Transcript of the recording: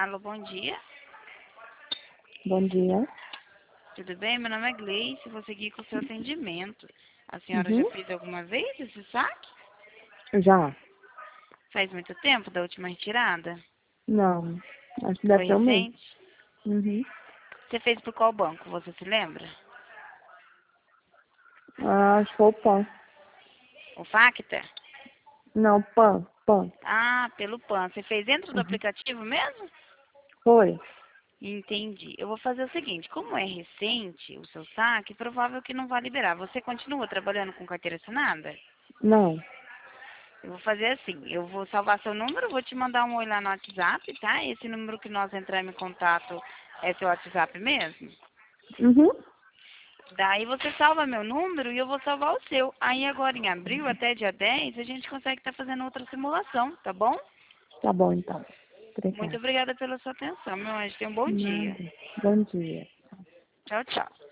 Alô, bom dia. Bom dia. Tudo bem? Meu nome é Gleice, vou seguir com o seu atendimento. A senhora já Uhum. fez alguma vez esse saque? Já? Faz muito tempo da última retirada? Não. Acho que Foi deve ter um mês. recente? Uhum. Você fez por qual banco? Você se lembra? Acho que foi o PAN. O Facta? Não, PAN. Ah, pelo PAN. Você fez dentro do Uhum. aplicativo mesmo? Foi? Entendi. Eu vou fazer o seguinte, como é recente o seu saque, provável que não vai liberar. Você continua trabalhando com carteira assinada? Não. Eu vou fazer assim, eu vou salvar seu número, vou te mandar um oi lá no WhatsApp, tá? Esse número que nós entramos em contato é seu WhatsApp mesmo? Uhum. Daí você salva meu número e eu vou salvar o seu. Aí agora em abril, até dia 10 a gente consegue estar fazendo outra simulação, tá bom? Tá bom, então. Muito Obrigada. obrigada pela sua atenção, meu anjo. Tenha um bom dia. Nada. Bom dia. Tchau, tchau.